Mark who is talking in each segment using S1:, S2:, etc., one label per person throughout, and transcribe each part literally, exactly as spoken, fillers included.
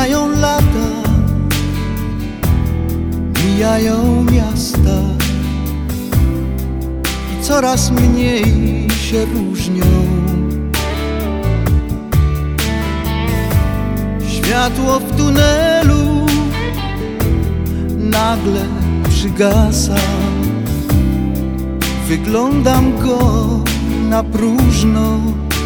S1: Mijają lata, mijają miasta i coraz mniej się różnią. Światło w tunelu nagle przygasa. Wyglądam go na próżno.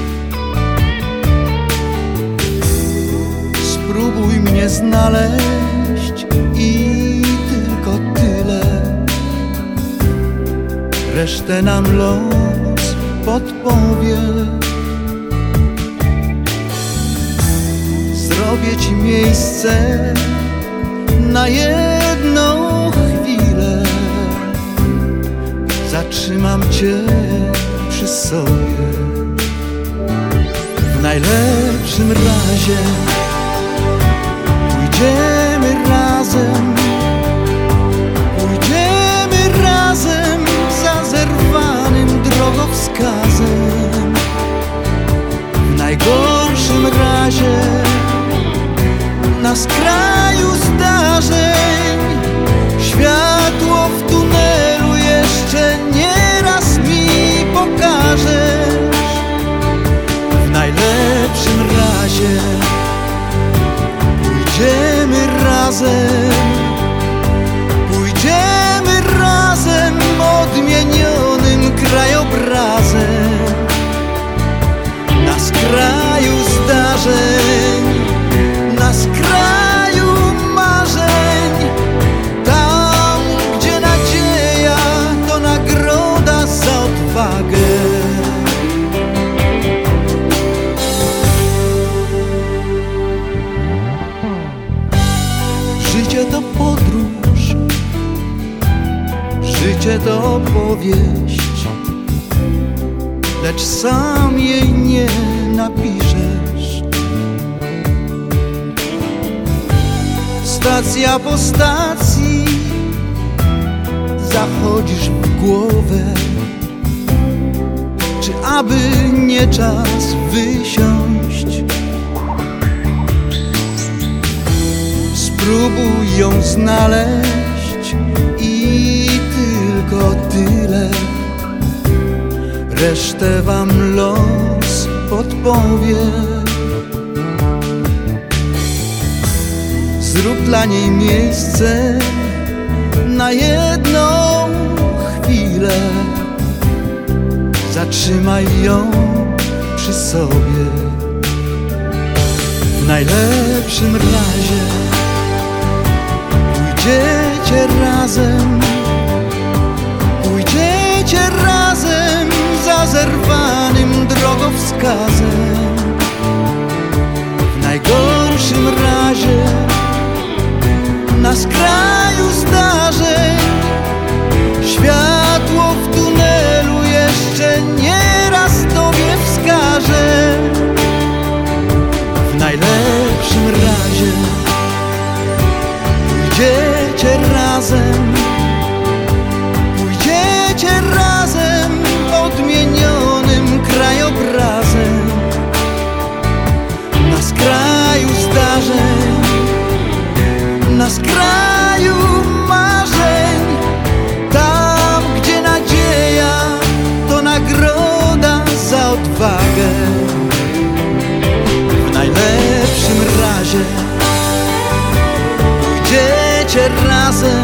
S1: Spróbuj mnie znaleźć i tylko tyle. Resztę nam los podpowie. Zrobię ci miejsce na jedną chwilę. Zatrzymam cię przy sobie. W najlepszym razie pójdziemy razem, pójdziemy razem za zerwanym drogowskazem. W najgorszym razie na skraju zdarzeń światło w tunelu jeszcze nie raz mi pokażesz. W najlepszym razie pójdziemy razem, pójdziemy razem odmienionym krajobrazem. Na skraju zdarzeń, na skraju marzeń, tam gdzie nadzieja to nagroda za odwagę. Życie to podróż, życie to opowieść, lecz sam jej nie napiszesz. Stacja po stacji zachodzisz w głowę. Czy aby nie czas wysiąść? Spróbuj ją znaleźć i tylko tyle. Resztę wam los podpowie. Zrób dla niej miejsce na jedną chwilę. Zatrzymaj ją przy sobie. W najlepszym razie pójdziecie razem, pójdziecie razem za zerwanym drogowskazem. W najgorszym razie na skraju zdarzeń światło w tunelu jeszcze nie raz tobie wskaże. W najlepszym razie pójdziecie razem, pójdziecie razem odmienionym krajobrazem. Na skraju zdarzeń, na skraju marzeń, tam gdzie nadzieja to nagroda za odwagę. W najlepszym razie pójdziecie razem,